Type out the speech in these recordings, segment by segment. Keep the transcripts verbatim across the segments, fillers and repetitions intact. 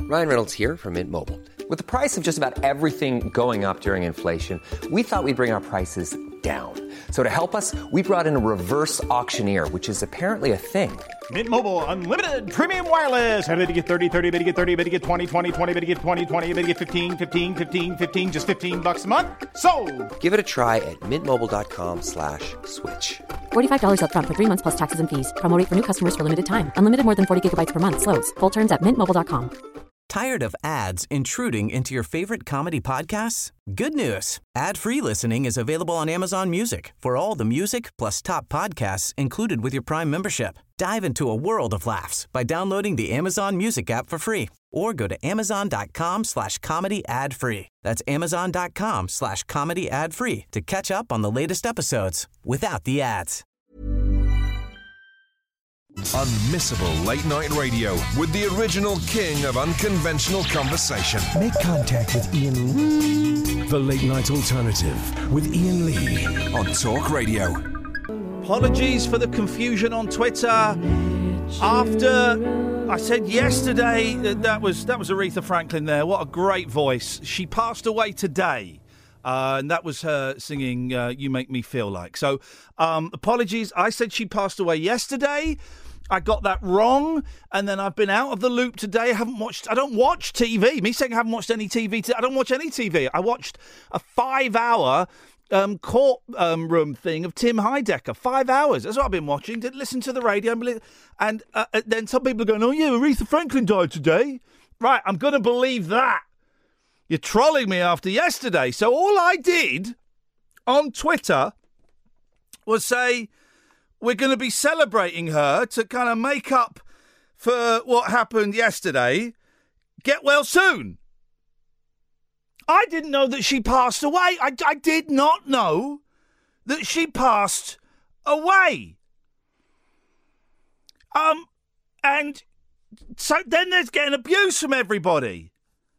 Ryan Reynolds here from Mint Mobile. With the price of just about everything going up during inflation, we thought we'd bring our prices down. So to help us, we brought in a reverse auctioneer, which is apparently a thing. Mint Mobile Unlimited Premium Wireless. How to get thirty, thirty, how to get thirty, how to get twenty, twenty, twenty, how to get twenty, twenty, how to get fifteen, fifteen, fifteen, fifteen, just fifteen bucks a month? Sold! Give it a try at mintmobile.com slash switch. forty-five dollars up front for three months plus taxes and fees. Promo rate for new customers for limited time. Unlimited more than forty gigabytes per month. Slows full terms at mint mobile dot com. Tired of ads intruding into your favorite comedy podcasts? Good news. Ad-free listening is available on Amazon Music for all the music plus top podcasts included with your Prime membership. Dive into a world of laughs by downloading the Amazon Music app for free or go to amazon.com slash comedy ad free. That's amazon.com slash comedy ad free to catch up on the latest episodes without the ads. Unmissable late night radio with the original king of unconventional conversation. Make contact with Ian Lee. The Late Night Alternative with Ian Lee on Talk Radio. Apologies for the confusion on Twitter. After I said yesterday that that was that was Aretha Franklin there. What a great voice. She passed away today. Uh, and that was her singing uh, You Make Me Feel Like. So, um, apologies. I said she passed away yesterday. I got that wrong. And then I've been out of the loop today. I haven't watched, I don't watch T V. Me saying I haven't watched any T V. T- I don't watch any T V. I watched a five hour um, court um, room thing of Tim Heidecker. Five hours. That's what I've been watching. Didn't listen to the radio. And uh, then some people are going, oh, yeah, Aretha Franklin died today. Right, I'm going to believe that. You're trolling me after yesterday. So all I did on Twitter was say, we're going to be celebrating her to kind of make up for what happened yesterday. Get well soon. I didn't know that she passed away. I, I did not know that she passed away. Um, and so then there's getting abuse from everybody.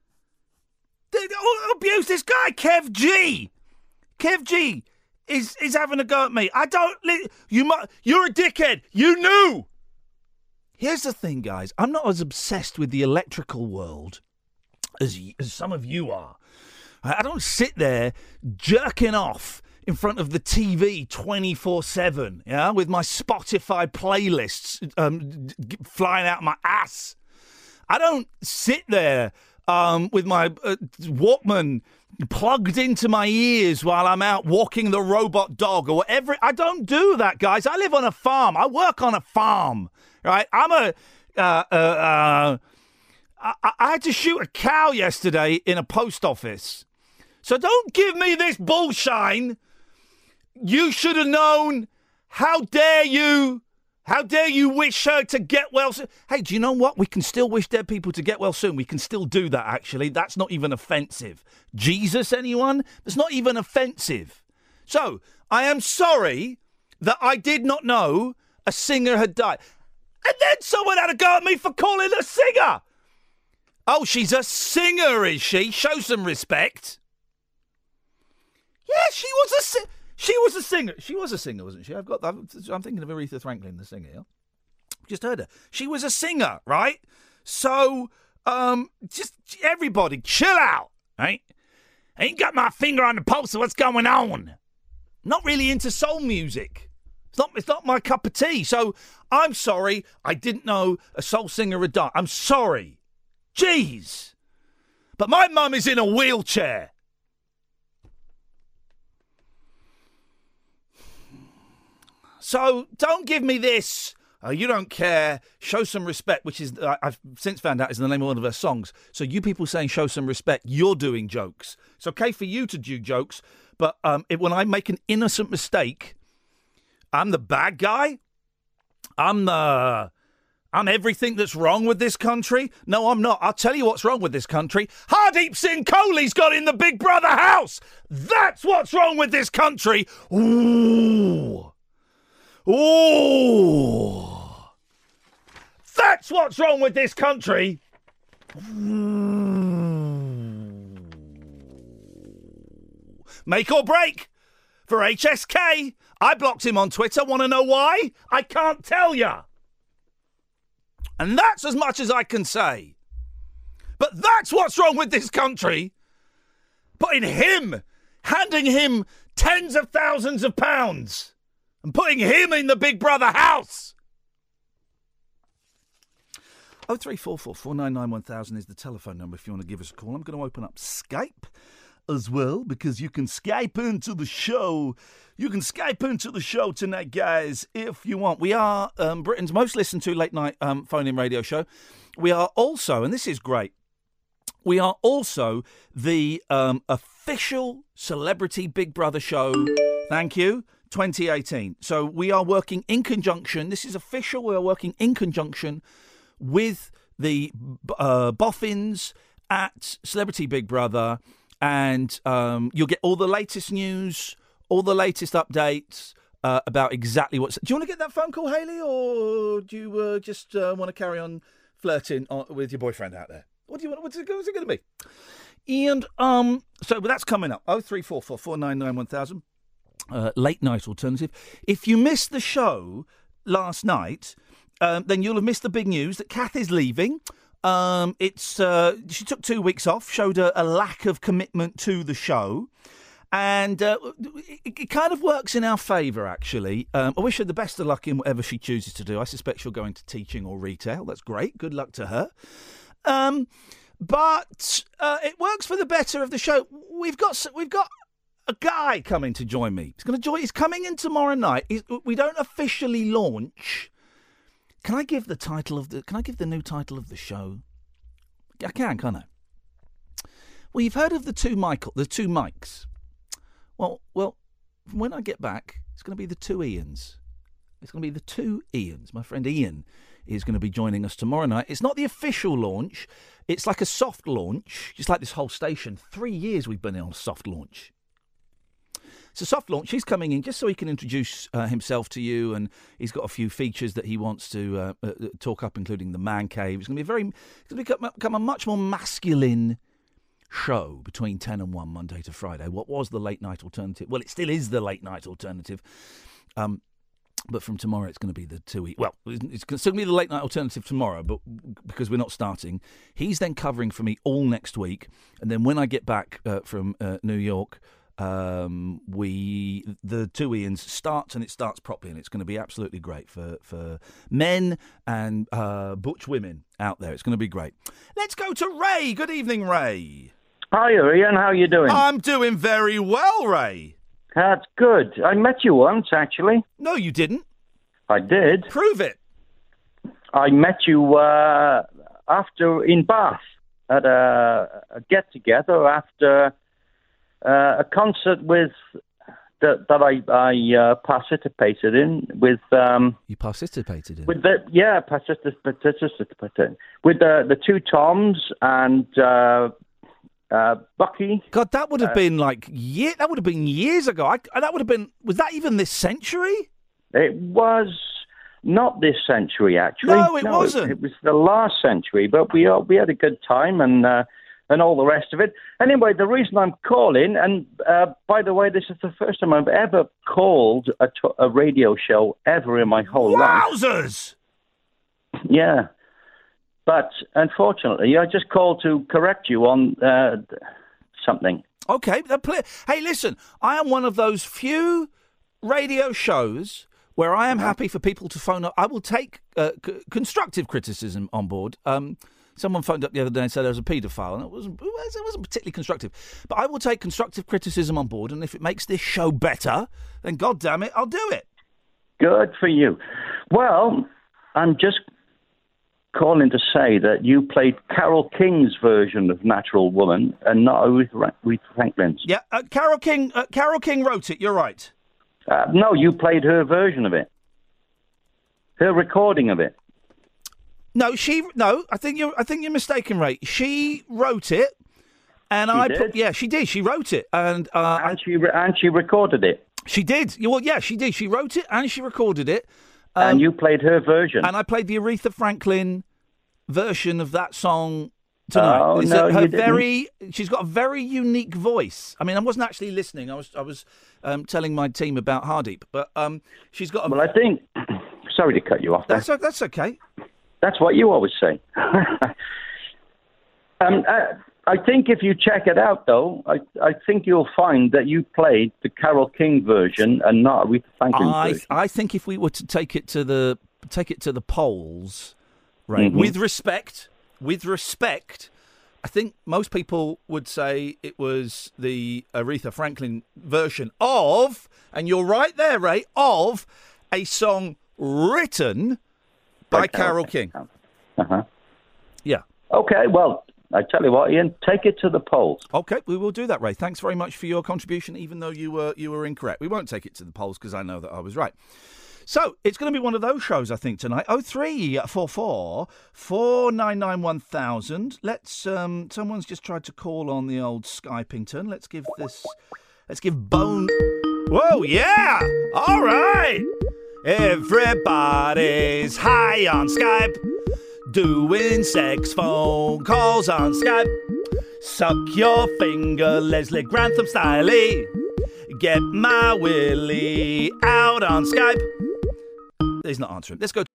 Abuse this guy, Kev G. Kev G is is having a go at me. I don't. You mu- You're a dickhead. You knew. Here's the thing, guys. I'm not as obsessed with the electrical world as, as some of you are. I don't sit there jerking off in front of the T V twenty-four seven, yeah, with my Spotify playlists um, flying out my ass. I don't sit there Um, with my uh, Walkman plugged into my ears while I'm out walking the robot dog or whatever. I don't do that, guys. I live on a farm. I work on a farm, right? I'm a... Uh, uh, uh, I, I had to shoot a cow yesterday in a post office. So don't give me this bullshine. You should have known. How dare you... How dare you wish her to get well soon? Hey, do you know what? We can still wish dead people to get well soon. We can still do that, actually. That's not even offensive. Jesus, anyone? That's not even offensive. So, I am sorry that I did not know a singer had died. And then someone had a go at me for calling her a singer. Oh, she's a singer, is she? Show some respect. Yeah, she was a singer. She was a singer. She was a singer, wasn't she? I've got. I'm, I'm thinking of Aretha Franklin, the singer. Yeah? Just heard her. She was a singer, right? So, um, just everybody, chill out, right? I ain't got my finger on the pulse of what's going on. Not really into soul music. It's not. It's not my cup of tea. So, I'm sorry. I didn't know a soul singer had died. I'm sorry. Jeez. But my mum is in a wheelchair. So don't give me this, oh, you don't care, show some respect, which is, uh, I've since found out is the name of one of her songs. So you people saying show some respect, you're doing jokes. It's okay for you to do jokes, but um, it, when I make an innocent mistake, I'm the bad guy? I'm the... I'm everything that's wrong with this country? No, I'm not. I'll tell you what's wrong with this country. Hardeep Singh Kohli's got in the Big Brother house! That's what's wrong with this country! Ooh... Ooh, that's what's wrong with this country. Make or break for H S K. I blocked him on Twitter. Want to know why? I can't tell ya. And that's as much as I can say. But that's what's wrong with this country. Putting him, handing him tens of thousands of pounds and putting him in the Big Brother house. oh three four four, four nine nine, one thousand is the telephone number if you want to give us a call. I'm going to open up Skype as well, because you can Skype into the show. You can Skype into the show tonight, guys, if you want. We are um, Britain's most listened to late night um, phone-in radio show. We are also, and this is great, we are also the um, official Celebrity Big Brother show. Thank you. twenty eighteen. So we are working in conjunction. This is official. We are working in conjunction with the uh, boffins at Celebrity Big Brother, and um, you'll get all the latest news, all the latest updates uh, about exactly what's... Do you want to get that phone call, Hayley, or do you uh, just uh, want to carry on flirting on, with your boyfriend out there? What do you want? What's it, what's it going to be? And um, so that's coming up. oh three four four, four nine nine, one thousand. Uh, late night alternative. If you missed the show last night, um, then you'll have missed the big news that Kath is leaving. Um, it's uh, she took two weeks off, showed a, a lack of commitment to the show, and uh, it, it kind of works in our favour, actually. Um, I wish her the best of luck in whatever she chooses to do. I suspect she'll go into teaching or retail. That's great. Good luck to her. Um, but uh, it works for the better of the show. We've got we've got a guy coming to join me. He's going to join. He's coming in tomorrow night. He's, we don't officially launch. Can I give the title of the? Can I give the new title of the show? I can, can't I? Well, you've heard of the two Michael, the two Mikes. Well, well, when I get back, it's going to be the two Ians. It's going to be the two Ians. My friend Ian is going to be joining us tomorrow night. It's not the official launch. It's like a soft launch, just like this whole station. Three years we've been on a soft launch. It's a soft launch. He's coming in just so he can introduce uh, himself to you, and he's got a few features that he wants to uh, uh, talk up, including the man cave. It's going to be a very, it's going to become, become a much more masculine show between ten and one, Monday to Friday. What was the late night alternative? Well, it still is the late night alternative. Um, but from tomorrow, it's going to be the two. E- well, it's still going to be the late night alternative tomorrow, but because we're not starting, he's then covering for me all next week, and then when I get back uh, from uh, New York. Um, we the two Ians starts and it starts properly, and it's going to be absolutely great for, for men and uh, butch women out there. It's going to be great. Let's go to Ray. Good evening, Ray. Hi, Ian. How are you doing? I'm doing very well, Ray. That's good. I met you once, actually. No, you didn't. I did. Prove it. I met you uh, after in Bath at a, a get-together after... Uh, a concert with that that I I uh, participated in with um you participated in with the yeah participated with the the two Toms and uh, uh, Bucky. God, that would have uh, been like year. That would have been years ago. I, that would have been. Was that even this century? It was not this century, actually. No, it no, wasn't. It, it was the last century, but we uh, we had a good time and. Uh, And all the rest of it. Anyway, the reason I'm calling, and uh, by the way, this is the first time I've ever called a, t- a radio show ever in my whole Wowzers! life. Yeah. But unfortunately, I just called to correct you on uh, something. Okay. Hey, listen, I am one of those few radio shows where I am happy for people to phone up. I will take uh, c- constructive criticism on board. Um Someone phoned up the other day and said there was a paedophile, and it wasn't, it wasn't particularly constructive. But I will take constructive criticism on board, and if it makes this show better, then God damn it, I'll do it. Good for you. Well, I'm just calling to say that you played Carole King's version of Natural Woman and not Aretha Franklin's. Yeah, uh, Carole King. Uh, Carole King wrote it. You're right. Uh, no, you played her version of it. Her recording of it. No, she. No, I think you're. I think you're mistaken, Ray. She wrote it, and she I. Did? Put, yeah, she did. She wrote it, and uh, and she re- and she recorded it. She did. Well, yeah, she did. She wrote it and she recorded it. Um, and you played her version. And I played the Aretha Franklin version of that song tonight. Oh it's no, a, her you didn't. very. She's got a very unique voice. I mean, I wasn't actually listening. I was. I was um, telling my team about Hardeep, but um, she's got. A, well, I think. Sorry to cut you off. There. That's that's okay. That's what you always say. Um, uh, I think if you check it out, though, I, I think you'll find that you played the Carole King version and not Aretha Franklin's I, version. I think if we were to take it to the take it to the polls, right, Mhm. with respect, with respect, I think most people would say it was the Aretha Franklin version of, and you're right there, Ray, of a song written by, By Carole Carole King. Uh-huh. Yeah. Okay, well, I tell you what, Ian, take it to the polls. Okay, we will do that, Ray. Thanks very much for your contribution, even though you were you were incorrect. We won't take it to the polls because I know that I was right. So it's going to be one of those shows, I think, tonight. Oh three four four four nine nine one thousand. Let's. Um, someone's just tried to call on the old Skypington. Let's give this. Let's give Bone. Whoa, yeah! All right. Everybody's high on Skype, doing sex phone calls on Skype. Suck your finger, Leslie Grantham styley. Get my willy out on Skype. He's not answering. Let's go.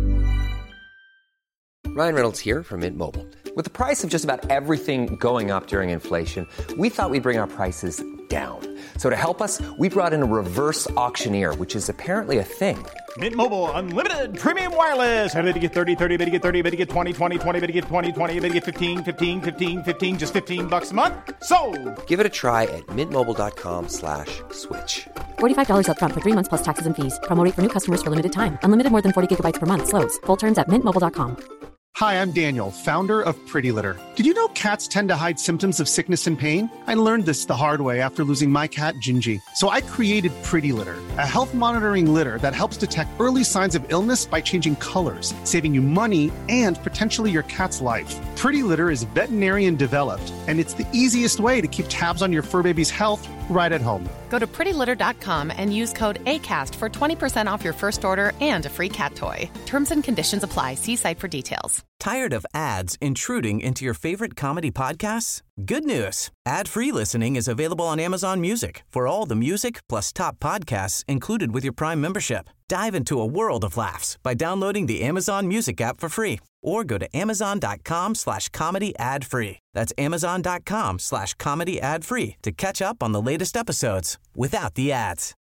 Ryan Reynolds here from Mint Mobile. With the price of just about everything going up during inflation, we thought we'd bring our prices down. So to help us, we brought in a reverse auctioneer, which is apparently a thing. Mint Mobile Unlimited Premium Wireless. How to get thirty, thirty, how to get thirty, how to get twenty, twenty, twenty, how to get twenty, twenty, how to get fifteen, fifteen, fifteen, fifteen, just fifteen bucks a month? Sold! Give it a try at mintmobile.com slash switch. forty-five dollars up front for three months plus taxes and fees. Promo rate for new customers for limited time. Unlimited more than forty gigabytes per month. Slows full terms at mint mobile dot com. Hi, I'm Daniel, founder of Pretty Litter. Did you know cats tend to hide symptoms of sickness and pain? I learned this the hard way after losing my cat, Gingy. So I created Pretty Litter, a health monitoring litter that helps detect early signs of illness by changing colors, saving you money and potentially your cat's life. Pretty Litter is veterinarian developed, and it's the easiest way to keep tabs on your fur baby's health right at home. Go to pretty litter dot com and use code ACAST for twenty percent off your first order and a free cat toy. Terms and conditions apply. See site for details. Tired of ads intruding into your favorite comedy podcasts? Good news. Ad-free listening is available on Amazon Music for all the music plus top podcasts included with your Prime membership. Dive into a world of laughs by downloading the Amazon Music app for free or go to amazon.com slash comedy ad free. That's amazon.com slash comedy ad free to catch up on the latest episodes without the ads.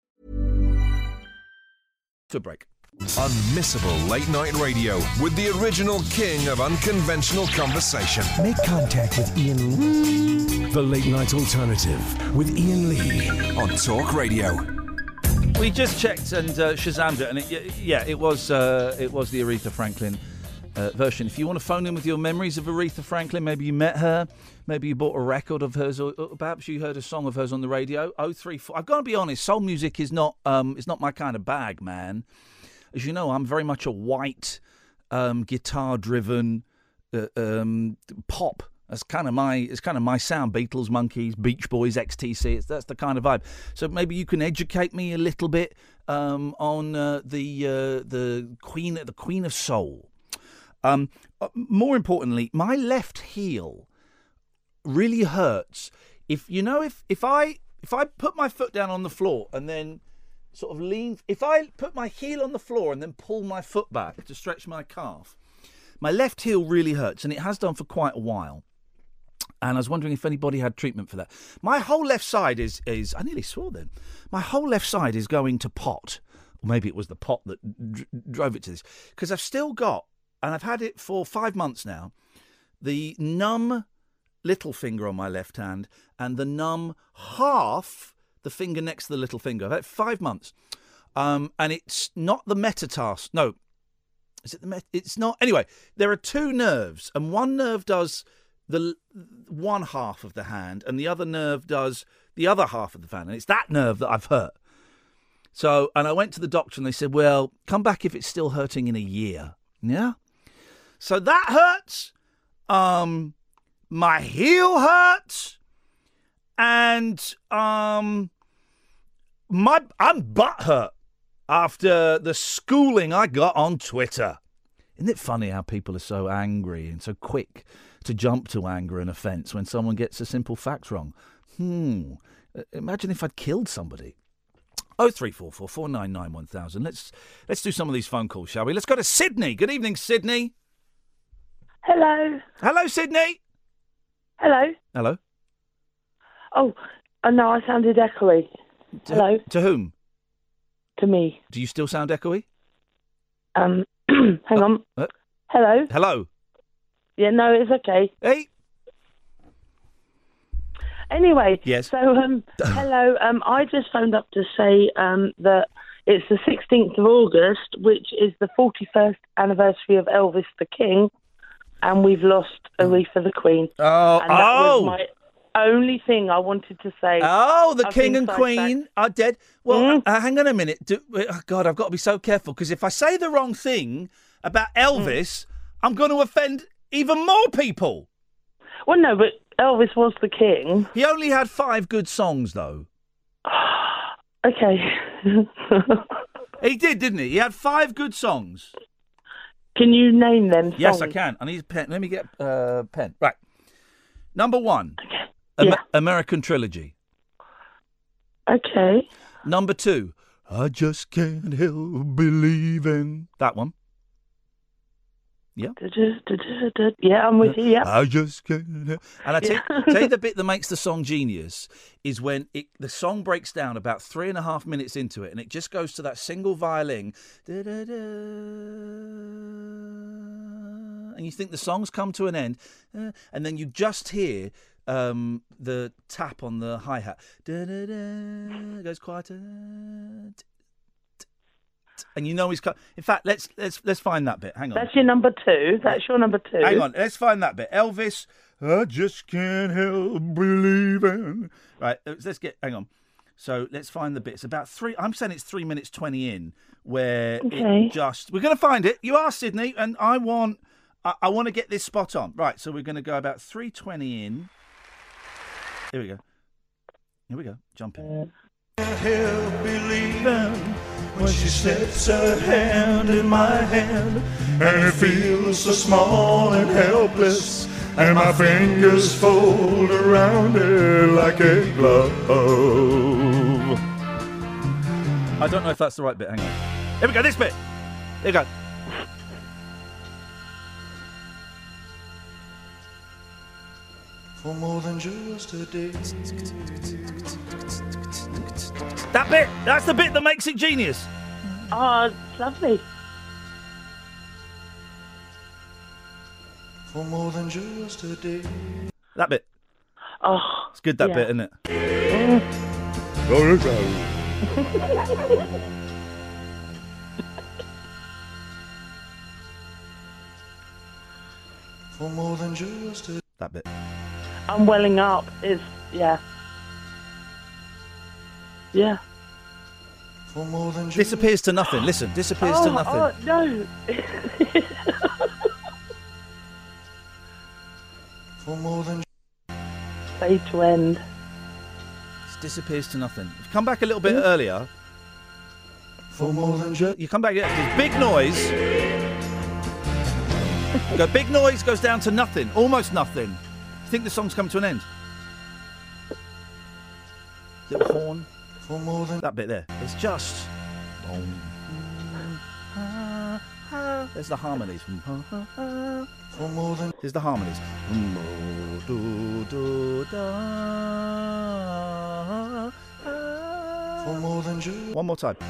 Good break. Unmissable late night radio with the original king of unconventional conversation. Make contact with Ian Lee. The Late Night Alternative with Ian Lee on Talk Radio. We just checked and uh, Shazammed it, and it, yeah, it was uh, it was the Aretha Franklin uh, version. If you want to phone in with your memories of Aretha Franklin, maybe you met her, maybe you bought a record of hers, or, or perhaps you heard a song of hers on the radio. Oh three four. I've got to be honest, soul music is not um, it's not my kind of bag, man. As you know, I'm very much a white, um, guitar-driven uh, um, pop. That's kind of my it's kind of my sound. Beatles, Monkees, Beach Boys, X T C. It's, that's the kind of vibe. So maybe you can educate me a little bit um, on uh, the uh, the Queen the Queen of Soul. Um, more importantly, my left heel really hurts. If you know, if if I if I put my foot down on the floor and then sort of lean, if I put my heel on the floor and then pull my foot back to stretch my calf, my left heel really hurts, and it has done for quite a while. And I was wondering if anybody had treatment for that. My whole left side is, is I nearly swore then, my whole left side is going to pot. Or maybe it was the pot that d- drove it to this. Because I've still got, and I've had it for five months now, the numb little finger on my left hand and the numb half, the finger next to the little finger. I've had it five months. Um, and it's not the metatarsal. No. Is it the met? It's not. Anyway, there are two nerves, and one nerve does the one half of the hand, and the other nerve does the other half of the hand, and it's that nerve that I've hurt. So, and I went to the doctor, and they said, well, come back if it's still hurting in a year. Yeah? So that hurts. Um, my heel hurts. And um, my I'm butthurt after the schooling I got on Twitter. Isn't it funny how people are so angry and so quick to jump to anger and offence when someone gets a simple fact wrong? Hmm. Imagine if I'd killed somebody. oh three four four, four nine nine, one thousand. Let's, let's do some of these phone calls, shall we? Let's go to Sydney. Good evening, Sydney. Hello. Hello, Sydney. Hello. Hello. Oh, oh no, I sounded echoey. To, Hello. To whom? To me. Do you still sound echoey? Um, hang uh, on. Uh, Hello. hello. Yeah, no, it's okay. Hey. Anyway. Yes. So, um, hello. Um, I just phoned up to say um that it's the sixteenth of August, which is the forty-first anniversary of Elvis the King, and we've lost Aretha the Queen. Oh, and that oh. was my only thing I wanted to say. Oh, the I've King been and Queen sidetracked. are dead. Well, Mm. uh, hang on a minute. Do, oh God, I've got to be so careful because if I say the wrong thing about Elvis, I'm going to offend even more people. Well, no, but Elvis was the king. He only had five good songs, though. Okay. He did, didn't he? He had five good songs. Can you name them? Yes, I songs? can. I need a pen. Let me get a uh, pen. Right. Number one, Okay. Am- Yeah. American Trilogy. Okay. Number two, I Just Can't Help Believing. That one. Yeah. Du-du-du-du-du. Yeah, I'm with you. Yeah. I just can't. help- And I tell, Yeah. tell you the bit that makes the song genius is when it, the song breaks down about three and a half minutes into it, and it just goes to that single violin, da-da-da, and you think the song's come to an end, uh, and then you just hear um, the tap on the hi hat, it goes quieter. And you know he's cut. In fact, let's let's let's find that bit. Hang on. That's your number two. That's your number two. Hang on. Let's find that bit. Elvis. I just can't help believing. Right. Let's, let's get. Hang on. So let's find the bit. It's about three. I'm saying it's three minutes twenty in where Okay. it just. We're going to find it. You are Sydney, and I want. I, I want to get this spot on. Right. So we're going to go about three twenty in. Here we go. Here we go. Jump in. Help believing when she slips her hand in my hand, and it feels so small and helpless, and my fingers fold around it like a glove. I don't know if that's the right bit. Hang on. Here we go. This bit. Here we go. For more than just a day. That bit. That's the bit that makes it genius. Oh, it's lovely. For more than just a day. That bit. Oh, It's good, that yeah. bit, isn't it? For more than just a That bit. I'm welling up. It's yeah. Yeah. For more than just Disappears to nothing. Listen, disappears oh, to nothing. Oh no. For more than Fade to end. It disappears to nothing. If you come back a little bit earlier, For more than just you come back. There's big noise. You go big noise goes down to nothing, almost nothing. You think the song's come to an end? Little horn. For more than That bit there. It's just. There's the harmonies. For more than There's the harmonies. For more than just One more time.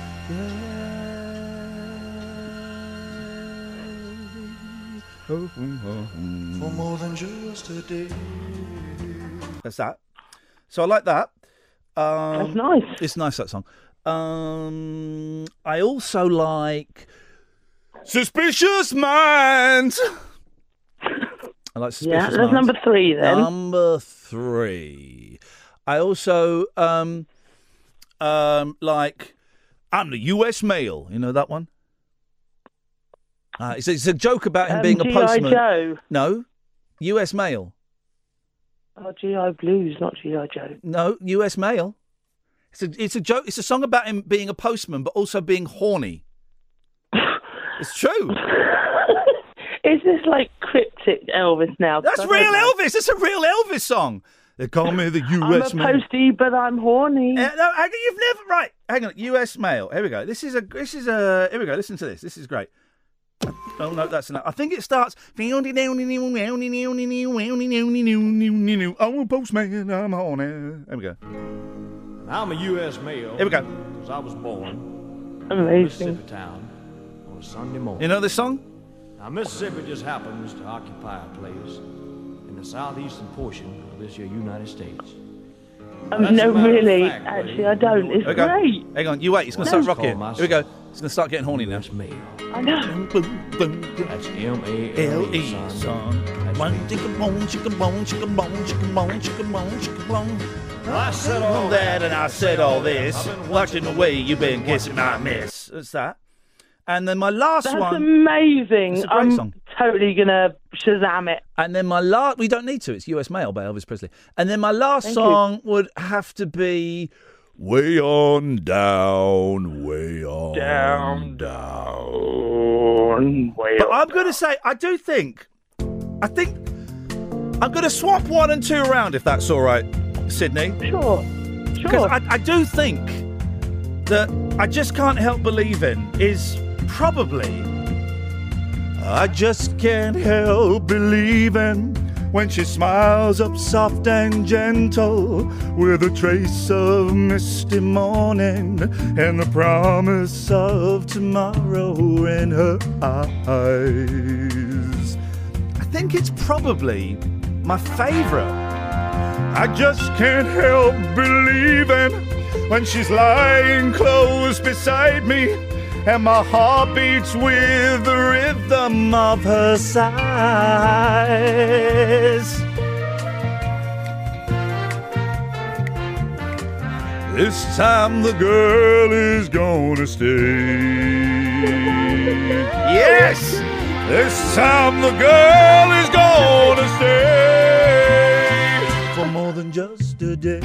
For more than just a day. That's that. So I like that. Um, That's nice. It's nice, that song. Um, I also like Suspicious Minds. I like Suspicious Yeah, Minds. that's number three then. Number three. I also um, um, like I'm the U S Mail. You know that one? Uh, it's, it's a joke about him Um, being a G I postman. Joe. No, U S Mail. Oh, G I Blues, not G I Joe. No, U S Mail. It's a it's a joke. It's a song about him being a postman, but also being horny. It's true. Is this like cryptic Elvis now? 'Cause That's I don't real know. Elvis. It's a real Elvis song. They call me the U I'm S a Mail. postie, but I'm horny. Uh, no, hang on, you've never right. Hang on, U S Mail. Here we go. This is a. This is a. Here we go. Listen to this. This is great. Oh, no, that's enough. I think it starts... I'm a postman, I'm on it. There we go. I'm a U S male. Here we go. Because I was born Amazing. in Mississippi town on a Sunday morning. You know this song? Now, Mississippi just happens to occupy a place in the southeastern portion of this here United States. Um, no, really. Fact, actually, I don't. It's Hang on. great. Hang on. You wait. It's going to No. start rocking. Here we go. It's going to start getting horny now. I know. That's M A L E, son. One chicken bone, chicken bone, chicken bone, chicken bone, chicken bone, chicken bone. I said all that and I said all this. Watching the way you've been kissing my miss. That's that. And then my last That's one. amazing. It's a great I'm song. totally going to Shazam it. And then my last... We don't need to. It's U S Mail by Elvis Presley. And then my last Thank song you. would have to be... Way on down, way on Down, down. Way but on I'm going to say, I do think... I think... I'm going to swap one and two around, if that's all right, Sydney. Sure. Because Sure. I, I do think that I Just Can't Help Believing is probably... I just can't help believing when she smiles up soft and gentle with a trace of misty morning and the promise of tomorrow in her eyes. I think it's probably my favourite. I just can't help believing when she's lying close beside me and my heart beats with the rhythm of her sighs. This time the girl is gonna stay. Yes! This time the girl is gonna stay for more than just a day.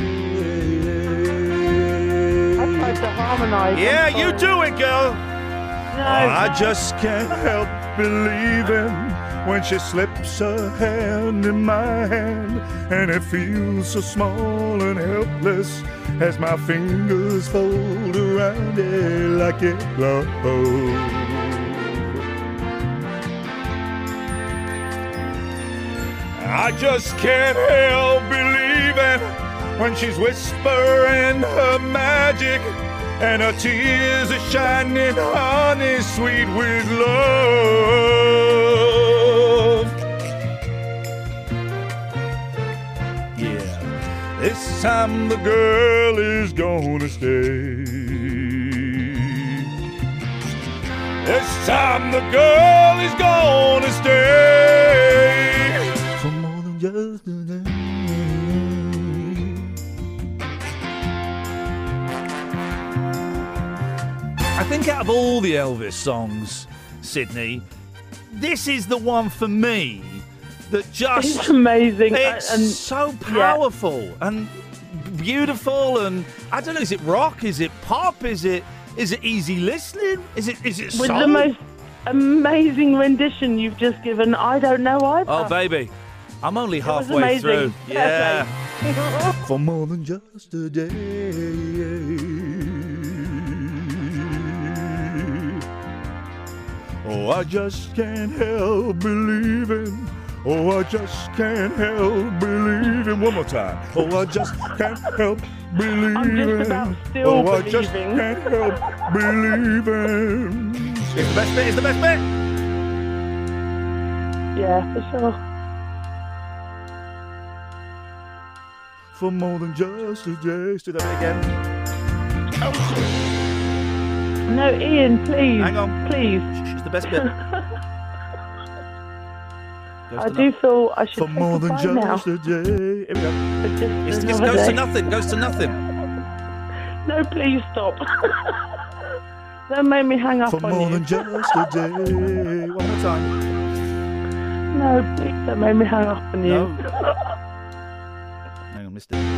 I tried to harmonise. Yeah, you do it, girl. No, I no. just can't help believing when she slips her hand in my hand, and it feels so small and helpless as my fingers fold around it like it glows. I just can't help believing when she's whispering her magic and her tears are shining honey sweet with love. Yeah, this time the girl is gonna stay. This time the girl is gonna stay for more than just a day. I think out of all the Elvis songs, Sydney, this is the one for me that just... It's amazing. It's and, so powerful yeah. and beautiful and... I don't know, is it rock? Is it pop? Is it is it easy listening? Is it is it soul? With the most amazing rendition you've just given, I don't know either. Oh, baby. I'm only It halfway was amazing. through. Yeah. Yeah. For more than just a day. Oh, I just can't help believing. Oh, I just can't help believing. One more time. Oh, I just can't help believing. I'm just about still oh, believing. I just can't help believing. It's the best bit. It's the best bit. Yeah, for sure. For more than just a day. Let's do that bit again. No, Ian, please. Hang on. Please. It's the best bit. I do feel I should For take more a than bite just now. a day. Here we go. For just It's, it another goes day. to nothing. Goes to nothing. No, please stop. Don't make me hang up For on more you. than just a day. One more time. No, please don't make me hang up on you. No. Hang on, missed it.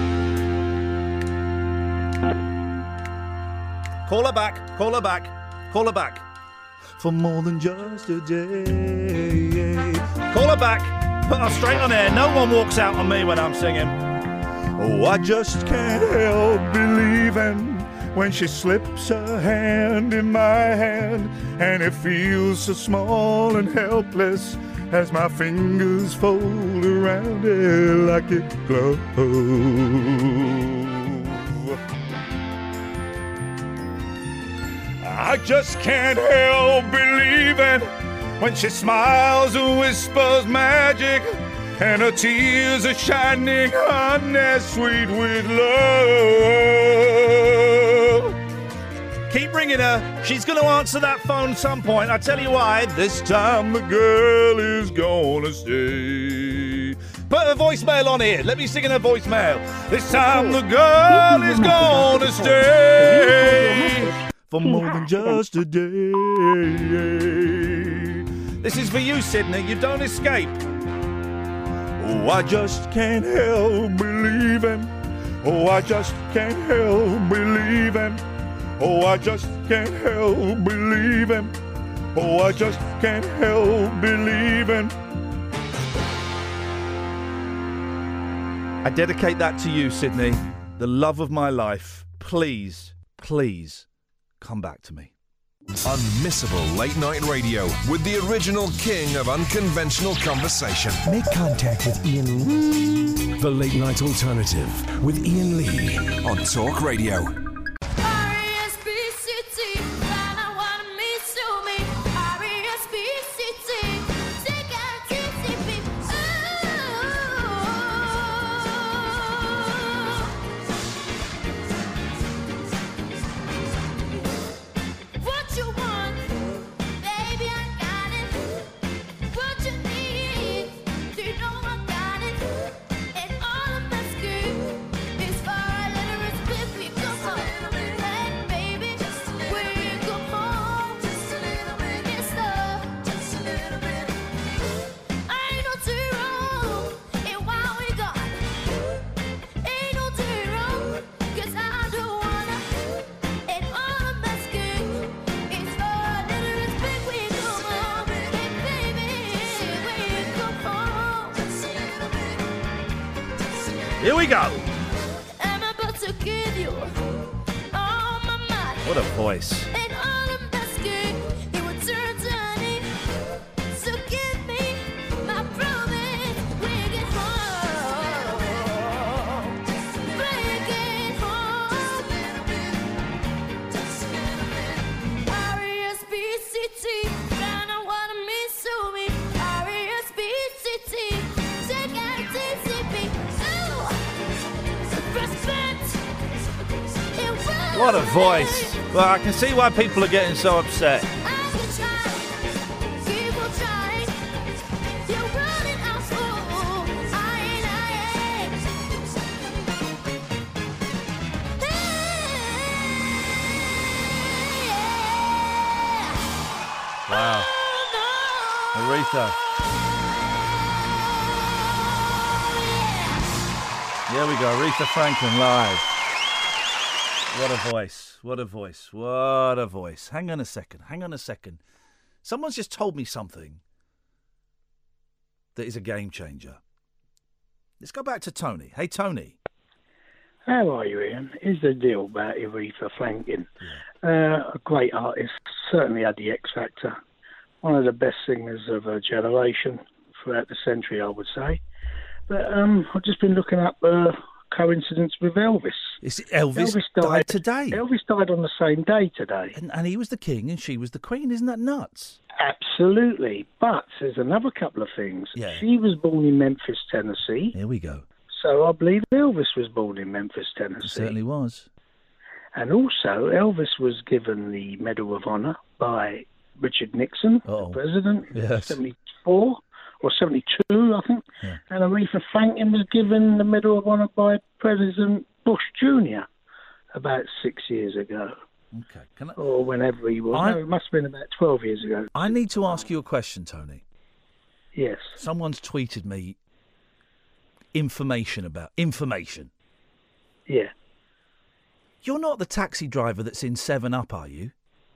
Call her back. Call her back. Call her back. For more than just a day. Call her back. Put her straight on air. No one walks out on me when I'm singing. Oh, I just can't help believing when she slips her hand in my hand, and it feels so small and helpless as my fingers fold around it like a glove. I just can't help believing when she smiles and whispers magic, and her tears are shining honey sweet with love. Keep ringing her. She's going to answer that phone some point. I tell you why. This time the girl is gonna stay. Put her voicemail on here. Let me sing in her voicemail. This time the girl is gonna stay for more than just a day. This is for you, Sydney. You don't escape. Oh, I just can't help believing. Oh, I just can't help believing. Oh, I just can't help believing. Oh, I just can't help believing. I dedicate that to you, Sydney, the love of my life. Please, please, come back to me. Unmissable late night radio with the original king of unconventional conversation. Make contact with Ian Lee. The Late Night Alternative with Ian Lee on Talk Radio. Here we go. I'm about to give you all my money. What a voice. And all I'm asking, you would turn to honey. So give me my promise. Bring it home. Bring it home. R E S P C T. Find out what it means to me. R E S P C T. Take out T C P. What a voice. Well, I can see why people are getting so upset. Wow. Aretha. Here we go, Aretha Franklin live. What a voice, what a voice, what a voice. Hang on a second, hang on a second. Someone's just told me something that is a game changer. Let's go back to Tony. Hey, Tony. How are you, Ian? Here's the deal about Aretha Franklin. Yeah. Uh, a great artist, certainly had the X Factor. One of the best singers of her generation throughout the century, I would say. But um, I've just been looking up uh, coincidence with Elvis. Is it Elvis, Elvis died, died today? Elvis died on the same day today. And, and he was the king and she was the queen. Isn't that nuts? Absolutely. But there's another couple of things. Yeah. She was born in Memphis, Tennessee. Here we go. So I believe Elvis was born in Memphis, Tennessee. He certainly was. And also, Elvis was given the Medal of Honor by Richard Nixon, Uh-oh. the president, Yes. seventy-four or seventy-two, I think. Yeah. And Aretha Franklin was given the Medal of Honor by President Bush Junior about six years ago. Okay. Can I... Or whenever he was. I- No, it must have been about twelve years ago. I need to ask you a question, Tony. Yes. Someone's tweeted me information about information. Yeah. You're not the taxi driver that's in seven up, are you?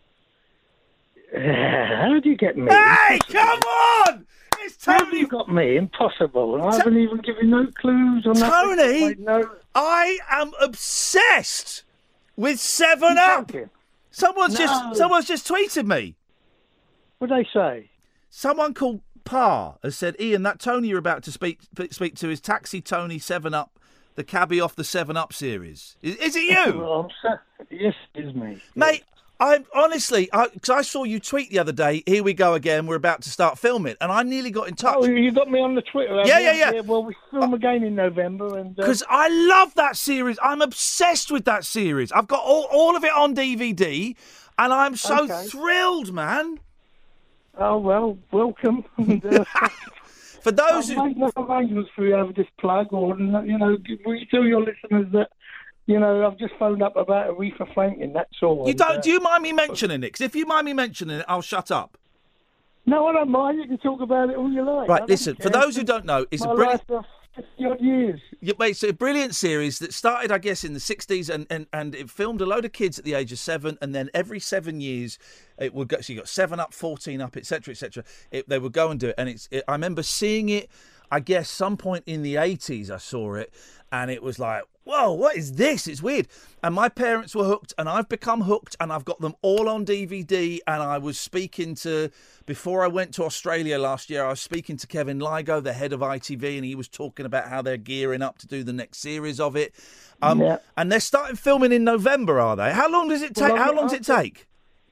How do you get me? Hey, come on! It's How have Tony. you got me? Impossible. I haven't even given no clues on that. Tony, No. I am obsessed With Seven Up. Someone's No. just someone's just tweeted me. What did they say? Someone called Pa has said, Ian, that Tony you're about to speak speak to is Taxi Tony Seven Up, the cabbie off the Seven Up series. Is, is it you? Well, I'm so- yes, it is me. Mate, I'm honestly, because I, I saw you tweet the other day, here we go again, we're about to start filming, and I nearly got in touch. Oh, you got me on the Twitter. haven't Yeah, you? yeah, yeah. Well, we film again in November, and uh, Because I love that series. I'm obsessed with that series. I've got all, all of it on D V D, and I'm so Okay. thrilled, man. oh well, welcome. And, uh, For those I've who... made no arrangements for you over this plug, or you know, will you tell your listeners that you know I've just phoned up about Aretha Franklin. That's all. You And, don't, uh, do you mind me mentioning it? Because if you mind me mentioning it, I'll shut up. No, I don't mind. You can talk about it all you like. I Right, don't listen, for care. those who don't know, it's My a brilliant... life for fifty odd years. Yeah, mate, it's a brilliant series that started, I guess, in the sixties, and, and, and it filmed a load of kids at the age of seven, and then every seven years it would go. So you got seven up, fourteen up, et cetera, et cetera. It, they would go and do it, and it's. It, I remember seeing it. I guess some point in the eighties, I saw it, and it was like, whoa, what is this? It's weird. And my parents were hooked, and I've become hooked, and I've got them all on D V D. And I was speaking to, before I went to Australia last year, I was speaking to Kevin Ligo, the head of I T V, and he was talking about how they're gearing up to do the next series of it. Um, Yeah. And they're starting filming in November, are they? How long does it take? Well, How long does it take?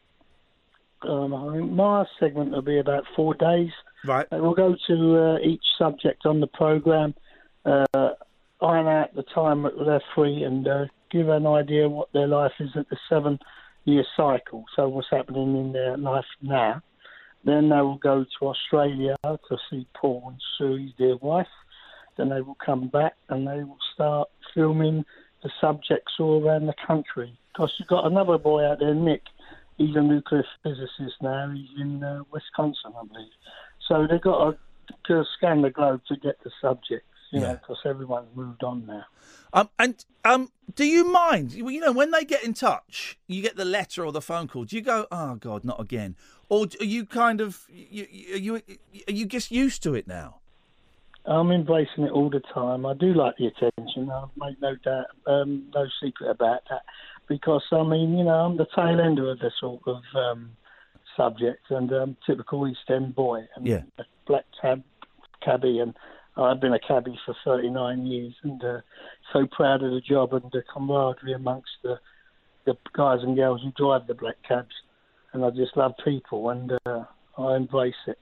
Um, I think my segment will be about four days. Right. And we'll go to uh, each subject on the programme, uh, iron out the time that they're free, and uh, give an idea what their life is at the seven-year cycle. So what's happening in their life now. Then they will go to Australia to see Paul and Sue, his dear wife. Then they will come back and they will start filming the subjects all around the country. Because you've got another boy out there, Nick. He's a nuclear physicist now. He's in uh, Wisconsin, I believe. So they've got to, to scan the globe to get the subjects, you know, because everyone's moved on now. Um, and um, do you mind? You know, when they get in touch, you get the letter or the phone call. Do you go, "Oh God, not again," or are you kind of, you, you, are you are you just used to it now? I'm embracing it all the time. I do like the attention. I've made no doubt, um, no secret about that. Because, I mean, you know, I'm the tail ender of this sort of um, subject, and um, typical East End boy. And Yeah. a black cab, cabbie, and I've been a cabbie for thirty-nine years, and uh, so proud of the job and the camaraderie amongst the, the guys and girls who drive the black cabs. And I just love people, and uh, I embrace it.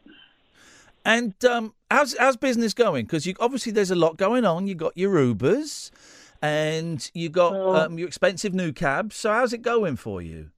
And um, how's how's business going? Because you obviously there's a lot going on. You got your Ubers, and you got um, your expensive new cabs. So how's it going for you?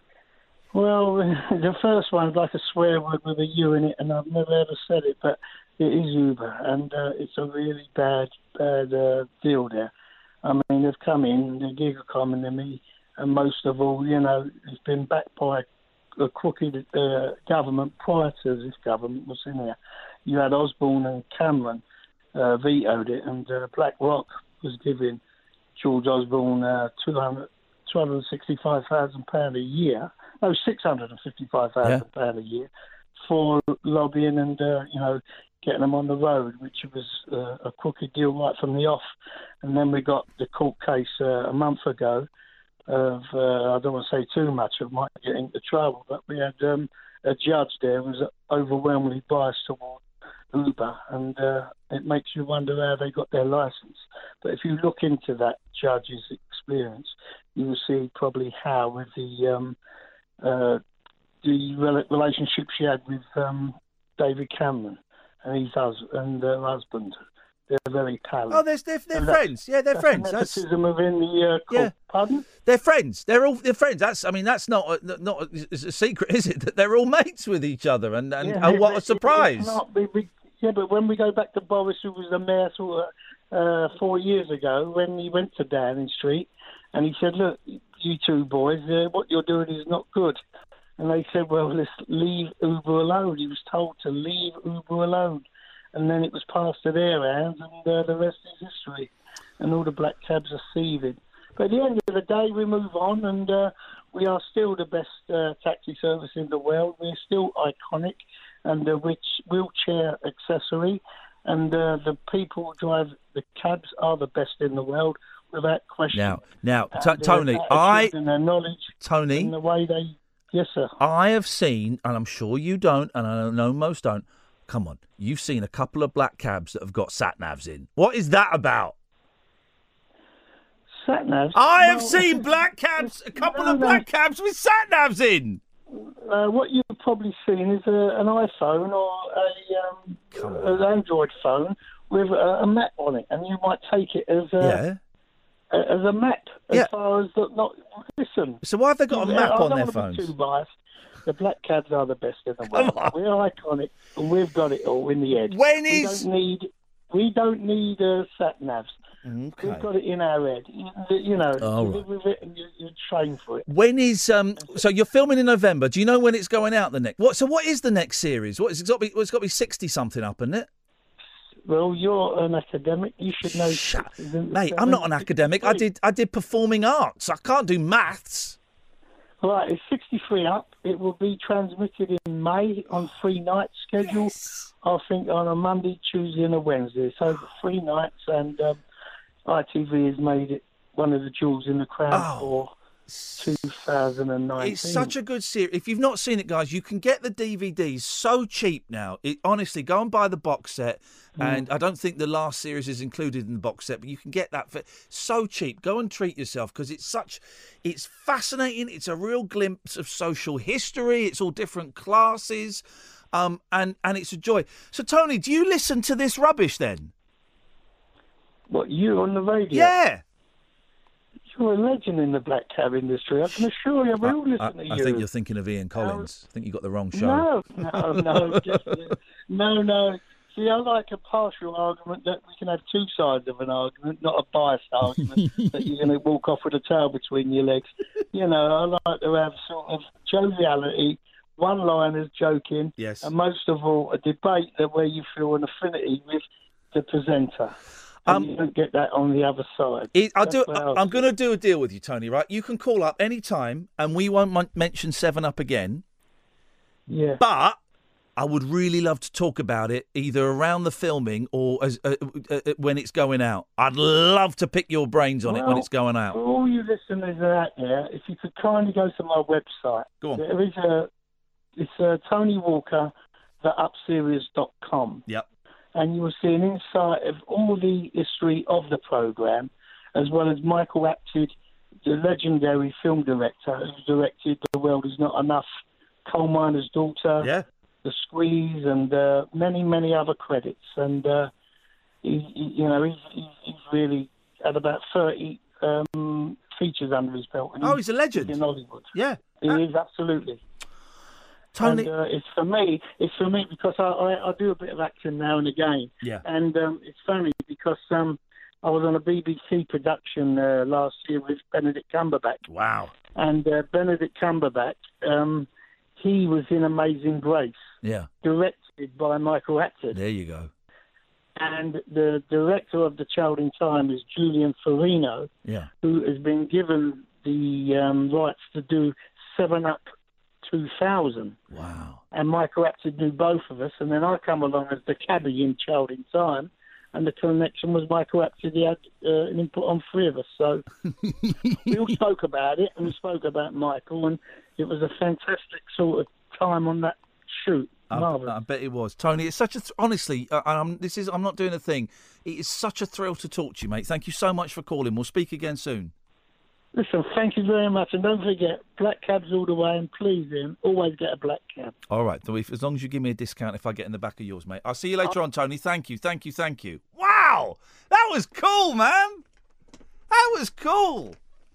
Well, the first one's like a swear word with a U in it, and I've never ever said it, but it is Uber, and uh, it's a really bad, bad uh, deal there. I mean, they've come in, the gig are coming to me, and most of all, you know, it's been backed by a crooked uh, government prior to this government was in there. You had Osborne and Cameron uh, vetoed it, and uh, BlackRock was giving George Osborne uh, two hundred, two hundred sixty-five thousand pounds a year, no, six hundred fifty-five thousand pounds yeah. a year for lobbying and, uh, you know, getting them on the road, which was uh, a crooked deal right from the off. And then we got the court case uh, a month ago of, uh, I don't want to say too much, it might get into trouble, but we had um, a judge there who was overwhelmingly biased toward Uber, and uh, it makes you wonder how they got their license. But if you look into that judge's experience, you will see probably how with the um, uh, the relationship she had with um, David Cameron and his husband and her husband. They're very pals. Oh, they're they're, they're friends. Yeah, they're that's friends. That's nepotism within the uh, yeah. Pardon? They're friends. They're all they're friends. That's I mean that's not a, not a, it's a secret, is it? That they're all mates with each other. And and Yeah, oh, it- what a it- surprise! it's not- we- we- yeah, but when we go back to Boris, who was the mayor sort of uh, four years ago, when he went to Downing Street, and he said, "Look, you two boys, uh, what you're doing is not good." And they said, "Well, let's leave Uber alone." He was told to leave Uber alone. And then it was passed to their hands, and uh, the rest is history. And all the black cabs are seething. But at the end of the day, we move on, and uh, we are still the best uh, taxi service in the world. We're still iconic, and uh, which wheelchair accessory. And uh, the people who drive the cabs are the best in the world. without question. Now, now, And t- their Tony, attitude I, and their knowledge, Tony, and the way they, yes, sir. I have seen, and I'm sure you don't, and I know most don't. Come on, you've seen a couple of black cabs that have got sat navs in. What is that about? Sat navs. I have Well, seen black cabs, a couple no, of no. black cabs with sat navs in. Uh, what you've probably seen is a, an iPhone or a um, an Android phone with a, a map on it, and you might take it as a, a as a map as Yeah. far as the, not listen. So why have they got a Yeah, map I on don't their wanna phones? Be too biased. The black cabs are the best in the world. We're iconic, and we've got it all in the head. When we is- don't need we don't need uh, sat navs. Okay. We've got it in our head. You, you know, All you right. live with it and you, you train for it. When is um? So you're filming in November. Do you know when it's going out? The next what? So what is the next series? What is it's got to be? Well, it's got to be sixty something up, isn't it? Well, you're an academic. You should know. Mate, I'm not an academic. I did I did performing arts. I can't do maths. Right, it's sixty-three up. It will be transmitted in May on three nights schedule. I think on a Monday, Tuesday, and a Wednesday. So three nights, and um, I T V has made it one of the jewels in the crown for two thousand nineteen. It's such a good series. If you've not seen it, guys, you can get the D V Ds so cheap now. It, honestly, go and buy the box set. And I don't think the last series is included in the box set, but you can get that for so cheap. Go and treat yourself because it's such, it's fascinating. It's a real glimpse of social history. It's all different classes, um, and and it's a joy. So, Tony, do you listen to this rubbish then? What, you on the radio? Yeah. You're a legend in the black cab industry. I can assure you, we all listen I, to you. I think you're thinking of Ian Collins. I think you got the wrong show. No, no, no, definitely. no, no. See, I like a partial argument that we can have two sides of an argument, not a biased argument that you're going to walk off with a tail between your legs. You know, I like to have sort of joviality, one-liners, joking, yes, and most of all, a debate that where you feel an affinity with the presenter. Um, you don't get that on the other side. It, I That's do. where I I'm going to do a deal with you, Tony. Right? You can call up any time, and we won't mon- mention Seven Up again. Yeah. But I would really love to talk about it either around the filming or as uh, uh, uh, when it's going out. I'd love to pick your brains on it when Well, it's going out. For all you listeners out there, if you could kindly go to my website. Go on. There is a, it's uh, Tony Walker, the up series dot com. Yep. And you will see an insight of all the history of the programme, as well as Michael Apted, the legendary film director who directed The World Is Not Enough, Coal Miner's Daughter, yeah. The Squeeze, and uh, many, many other credits. And, uh, he, he, you know, he's, he's, he's really had about thirty um, features under his belt. And Oh, he's a legend. In Hollywood. Yeah. He is, absolutely. Tony- And, uh, it's for me. It's for me because I, I, I do a bit of acting now and again. Yeah. And um, it's funny because um, I was on a B B C production uh, last year with Benedict Cumberbatch. Wow. And uh, Benedict Cumberbatch, um, he was in Amazing Grace, Yeah. directed by Michael Apted. There you go. And the director of The Child in Time is Julian Farino, Yeah. who has been given the um, rights to do Seven Up two thousand. Wow. And Michael Apted knew both of us, and then I come along as the cabbie in Child in Time, and the connection was Michael Apted. He had uh, an input on three of us, so we all spoke about it, and we spoke about Michael, and it was a fantastic sort of time on that shoot. I, Marvellous. I bet it was, Tony. It's such a th- honestly. Uh, I'm, this is. I'm not doing a thing. It is such a thrill to talk to you, mate. Thank you so much for calling. We'll speak again soon. Listen, thank you very much, and don't forget, black cabs all the way, and please, Ian, always get a black cab. All right, so if, as long as you give me a discount if I get in the back of yours, mate. I'll see you later on, Tony. Thank you, thank you, thank you. Wow, that was cool, man. That was cool.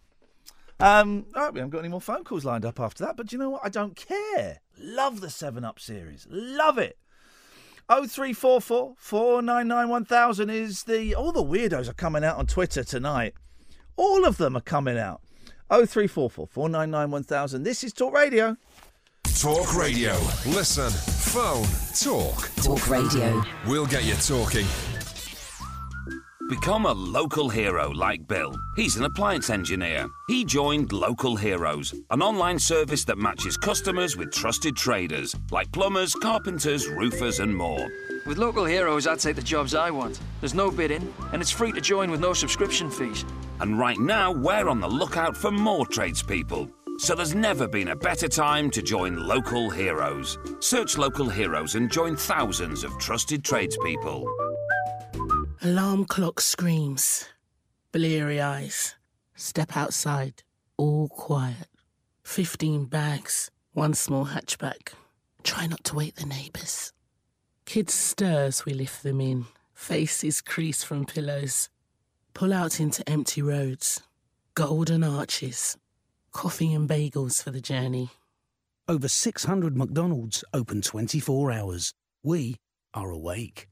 Um, all right, we haven't got any more phone calls lined up after that, but do you know what? I don't care. Love the Seven Up series. Love it. Oh three four four four nine nine one thousand is the. All the weirdos are coming out on Twitter tonight. All of them are coming out. Oh three four four four nine nine one thousand. This is Talk Radio. Talk Radio. Listen, phone, talk. Talk Radio. We'll get you talking. Become a local hero like Bill. He's an appliance engineer. He joined Local Heroes, an online service that matches customers with trusted traders like plumbers, carpenters, roofers and more. With Local Heroes, I'd take the jobs I want. There's no bidding, and it's free to join with no subscription fees. And right now, we're on the lookout for more tradespeople. So there's never been a better time to join Local Heroes. Search Local Heroes and join thousands of trusted tradespeople. Alarm clock screams. Bleary eyes. Step outside. All quiet. Fifteen bags. One small hatchback. Try not to wake the neighbours. Kids stir as we lift them in. Faces crease from pillows. Pull out into empty roads. Golden arches. Coffee and bagels for the journey. Over six hundred McDonald's open twenty-four hours. We are awake.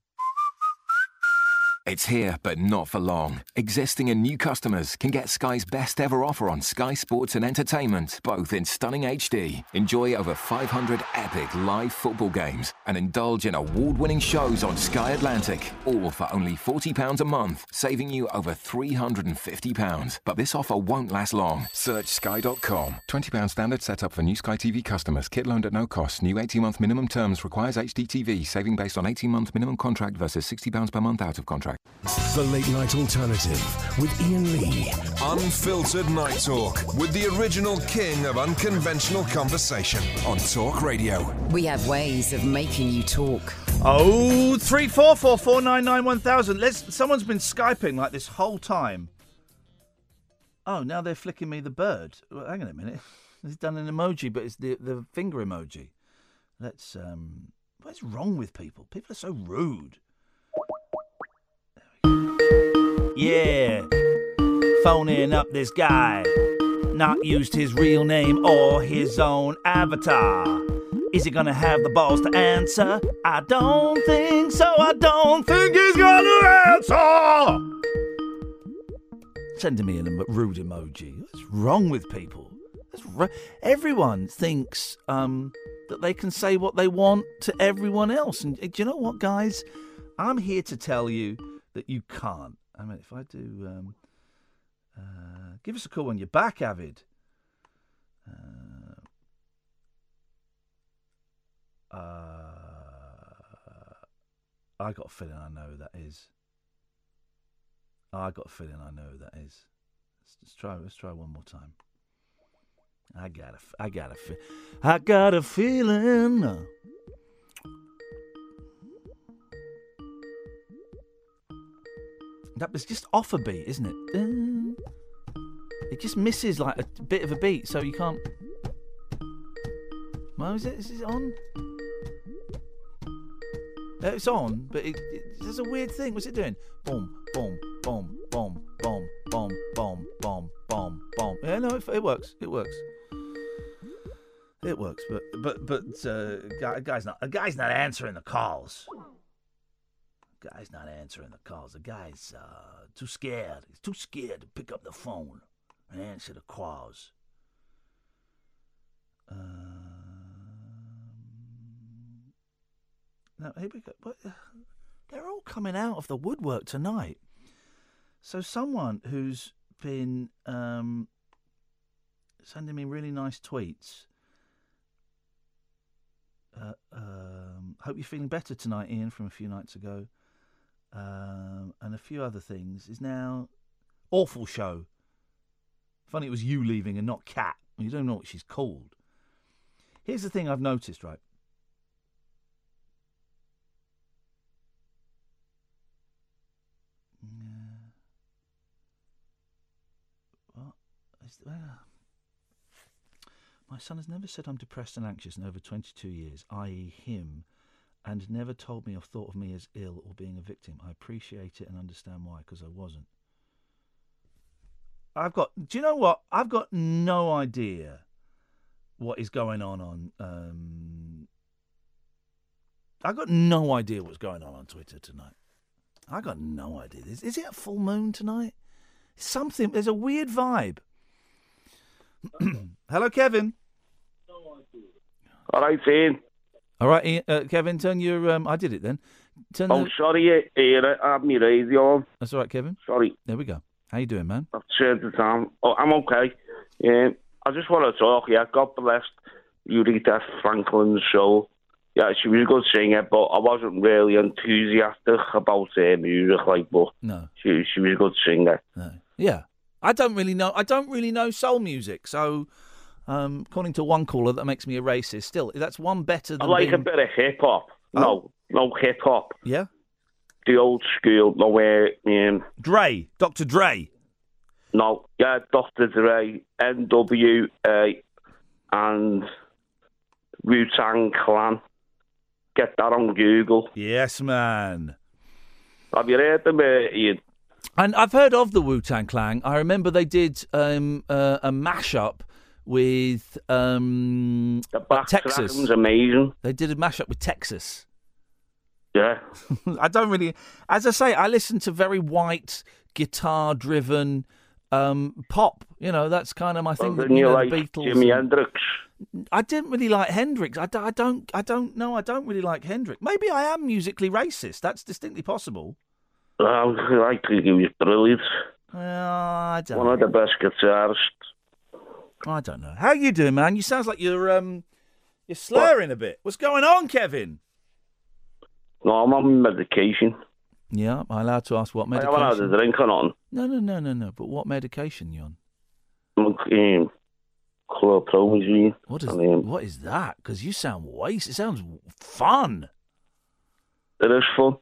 It's here, but not for long. Existing and new customers can get Sky's best ever offer on Sky Sports and Entertainment, both in stunning H D. Enjoy over five hundred epic live football games and indulge in award-winning shows on Sky Atlantic, all for only forty pounds a month, saving you over three hundred fifty pounds. But this offer won't last long. Search sky dot com. twenty pounds standard setup for new Sky T V customers. Kit loaned at no cost. New eighteen-month minimum terms requires H D T V. Saving based on eighteen-month minimum contract versus sixty pounds per month out of contract. The Late Night Alternative with Ian Lee. Unfiltered Night Talk with the original king of unconventional conversation on Talk Radio. We have ways of making you talk. Oh, three four four four nine nine one thousand. Let's. Someone's been Skyping like this whole time. Oh, now they're flicking me the bird. Well, hang on a minute. He's done an emoji, but it's the the finger emoji. Let's. Um, what's wrong with people? People are so rude. Yeah, phoning up this guy, not used his real name or his own avatar. Is he gonna have the balls to answer? I don't think so, I don't think he's gonna answer! Sending me a rude emoji. What's wrong with people? That's r- Everyone thinks um, that they can say what they want to everyone else. And do you know what, guys? I'm here to tell you that you can't. I mean, if I do, um, uh, give us a call when you're back, Avid. Uh, uh, I got a feeling I know who that is. I got a feeling I know who that is. Let's, let's try. Let's try one more time. I got a. I got a. I got a feeling. That was just off a beat, isn't it? It just misses like a bit of a beat, so you can't. Well, is it? Is it on? It's on, but it, it, there's a weird thing. What's it doing? Boom, boom, boom, boom, boom, boom, boom, boom, boom, boom. Yeah, no, it, it works. It works. It works, but but but uh, guy, guy's not. A guy's not answering the calls. Guy's not answering the calls. The guy's uh, too scared. He's too scared to pick up the phone and answer the calls. Um, now, here we go. But, uh, they're all coming out of the woodwork tonight. So someone who's been um, sending me really nice tweets. Uh, um, hope you're feeling better tonight, Ian, from a few nights ago. Um, and a few other things, is now awful show. Funny it was you leaving and not Kat. You don't know what she's called. Here's the thing I've noticed, right? Yeah. What? Is, uh, my son has never said I'm depressed and anxious in over twenty-two years, that is him, and never told me or thought of me as ill or being a victim. I appreciate it and understand why, because I wasn't. I've got... Do you know what? I've got no idea what is going on on... Um, I've got no idea what's going on on Twitter tonight. I've got no idea. Is, is it a full moon tonight? Something... There's a weird vibe. Hello, Kevin. All right, Ian. All right, Ian, uh, Kevin, turn your... Um, I did it then. Turn oh, the... sorry, Ian. I have my radio on. That's all right, Kevin. Sorry. There we go. How you doing, man? I've turned it down. Oh, I'm okay. Um, I just want to talk, yeah. God bless Aretha Franklin's soul. Yeah, she was a good singer, but I wasn't really enthusiastic about her music, like, but No. she she was a good singer. No. Yeah. I don't really know. I don't really know soul music, so um, according to one caller, that makes me a racist. Still, that's one better I than like being... a bit of hip hop. No, no hip hop. Yeah? The old school, no where um Dre, Doctor Dre. No, yeah, Doctor Dre, N W A, and Wu-Tang Clan. Get that on Google. Yes, man. Have you heard them, uh, Ian? And I've heard of the Wu-Tang Clan. I remember they did um, uh, a mashup with um, The back Texas. was amazing. They did a mashup with Texas. Yeah. I don't really... As I say, I listen to very white, guitar-driven um, pop. You know, that's kind of my thing. Well, you then you know, like the Beatles Jimi and- Hendrix. I didn't really like Hendrix. I, d- I don't. I don't know. I don't really like Hendrix. Maybe I am musically racist. That's distinctly possible. Well, I think he was brilliant. Well, I don't. One of the best guitarists. I don't know. How you doing, man? You sounds like you're um, you're slurring a bit. What's going on, Kevin? No, I'm on medication. Yeah, am I allowed to ask what I medication? haven't had a drink on. No, no, no, no, no. But what medication you on? Um, chlorpromazine. What is and, um, what is that? Because you sound waste. It sounds fun. It is fun.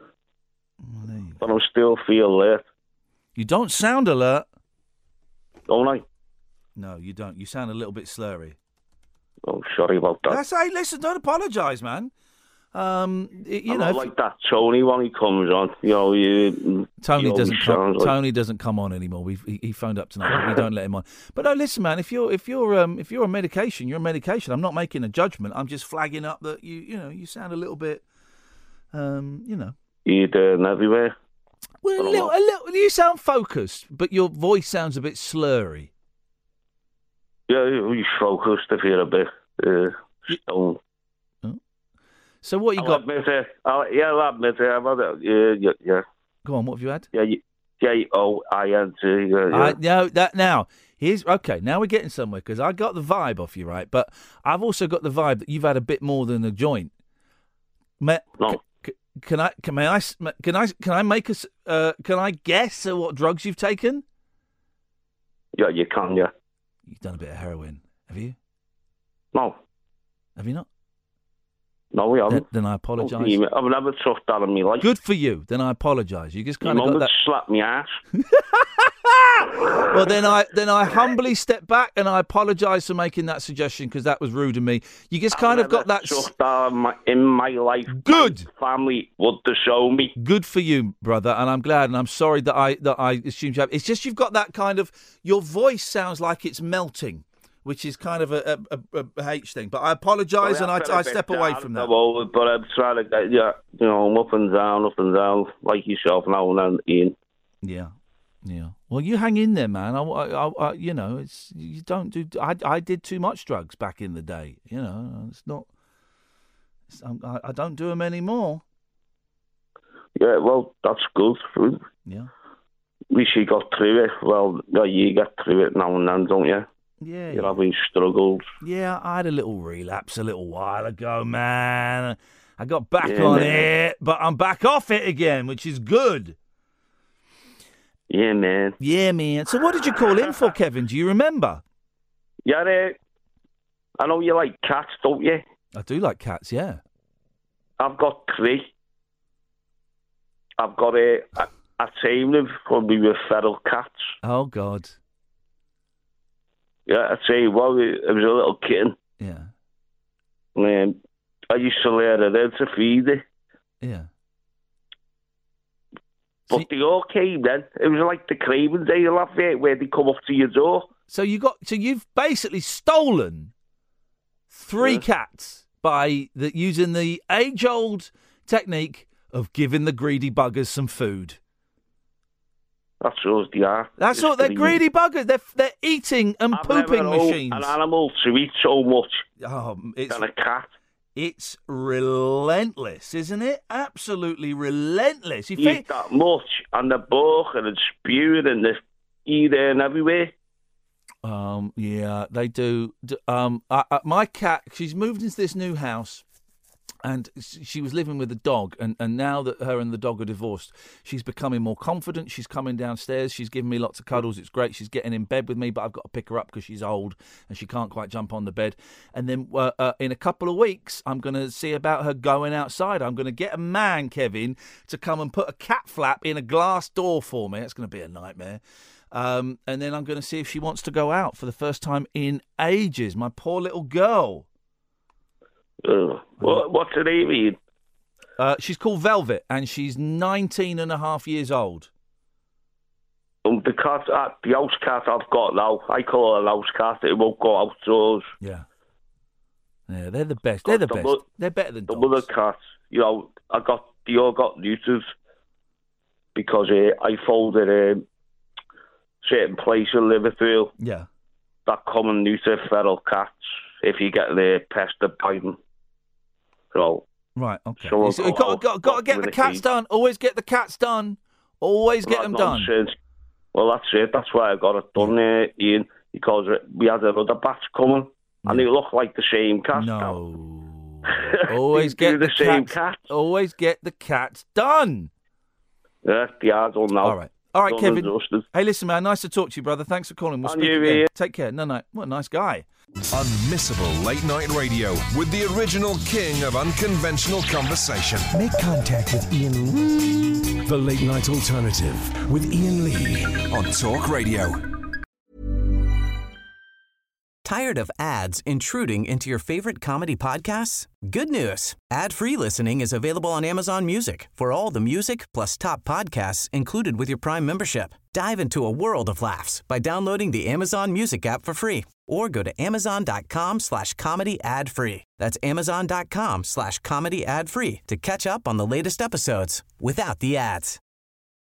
But I still feel alert. You don't sound alert. Don't I? No, you don't. You sound a little bit slurry. Oh, sorry about that. That's, hey, listen, don't apologise, man. Um, y- you I'm know, not if- like that Tony when he comes on. You know, you, Tony he always doesn't come. sounds like- Tony doesn't come on anymore. We've, he, he phoned up tonight, but we don't let him on. But no, listen, man. If you're if you're um if you're on medication, you're on medication. I'm not making a judgment. I'm just flagging up that you you know you sound a little bit um you know You're doing everywhere. well, a little, a little. You sound focused, but your voice sounds a bit slurry. Yeah, you focused if you're a bit uh, stoned. So what you I'll got? admit it. I'll, yeah, I'll admit it. I've had it. Yeah, yeah, yeah. Go on. What have you had? Yeah, J O I N T. Yeah, yeah. I, no, that now here's okay. Now we're getting somewhere because I got the vibe off you, right? But I've also got the vibe that you've had a bit more than a joint. May, no. C- can I? Can may I? s- Can I? Can I make us? Uh, can I guess at what drugs you've taken? Yeah, you can. Yeah. You've done a bit of heroin, have you? No. Have you not? No, we Then, haven't. then I apologise. I've never took that in my life. Good for you. Then I apologise. You just Your kind of mum got would that. slap me ass. Well, then I then I humbly step back and I apologise for making that suggestion because that was rude of me. You just kind I've of got never that. took that in my, in my life. Good. My family would have shown me. Good for you, brother, and I'm glad, and I'm sorry that I that I assumed you have. It's just you've got that kind of your voice sounds like it's melting, which is kind of a a, a, a H thing. But I apologise Well, and I've been I, a I bit step away down from at that. the moment, but I'm trying to get yeah, you know, I'm up and down, up and down, like yourself now and then, Ian. Yeah, yeah. Well, you hang in there, man. I, I, I, you know, it's you don't do. I, I did too much drugs back in the day. You know, it's not. It's, I, I don't do them anymore. Yeah, well, that's good. Yeah. At least you got through it. Well, yeah, you get through it now and then, don't you? Yeah. You're having struggles. Yeah, I had a little relapse a little while ago, man. I got back Yeah, on man. it, but I'm back off it again, which is good. Yeah, man. Yeah, man. So what did you call in for, Kevin? Do you remember? Yeah, uh, I know you like cats, don't you? I do like cats, yeah. I've got three. I've got a, a, a team of probably with feral cats. Oh, God. Yeah, I tell you what, it was a little kitten. Yeah. Um, I used to let it in to feed it. Yeah. But they all came then. It was like the Craven Day of Lafayette where they come up to your door. So you got so you've basically stolen three Yeah. cats by the, using the age-old technique of giving the greedy buggers some food. That's what they are. That's Just what they're greedy. greedy buggers. They're they're eating and I've pooping never known machines. an animal to eat so much Oh, it's than a cat. it's relentless, isn't it? Absolutely relentless. You Eat think that much, and they're barking and spewing and they're eating everywhere. Um, yeah, they do. D- Um, I, I, my cat, she's moved into this new house, And she was living with a dog, and, and now that her and the dog are divorced, she's becoming more confident. She's coming downstairs. She's giving me lots of cuddles. It's great. She's getting in bed with me, but I've got to pick her up because she's old and she can't quite jump on the bed. And then uh, uh, in a couple of weeks, I'm going to see about her going outside. I'm going to get a man, Kevin, to come and put a cat flap in a glass door for me. That's going to be a nightmare. Um, and then I'm going to see if she wants to go out for the first time in ages. My poor little girl. Uh, what, what's her name, Ian? Uh, she's called Velvet, and she's nineteen and a half years old. Um, the cat, uh, the house cat I've got now, I call her a house cat. It won't go outdoors. Yeah. Yeah, they're the best. They're the, the best. Mo- they're better than the dogs. mother cat. You know, I got they all got neutered because uh, I folded a um, certain place in Liverpool. Yeah. That come and neuter feral cats if you get the pestered by them. So, right, okay. So So you've got, got, got to get the cats done. Always get the cats done. Always get them done. Nonsense. Well, that's it. That's why I got it done there, Ian, because we had another batch coming, and they look like the same cat. No. Always get the, the same cats, cat. Always get the cats done. Yeah, they are done now. All right. All right, Done and Kevin. dusted. Hey, listen, man. Nice to talk to you, brother. Thanks for calling. We'll And speak you, again. Ian. Take care. No, no. What a nice guy. Unmissable late night radio with the original king of unconventional conversation. Make contact with Ian Lee. The Late Night Alternative with Ian Lee on Talk Radio. Tired of ads intruding into your favorite comedy podcasts? Good news. Ad-free listening is available on Amazon Music for all the music plus top podcasts included with your Prime membership. Dive into a world of laughs by downloading the Amazon Music app for free or go to amazon.com slash comedy ad free. That's amazon.com slash comedy ad free to catch up on the latest episodes without the ads.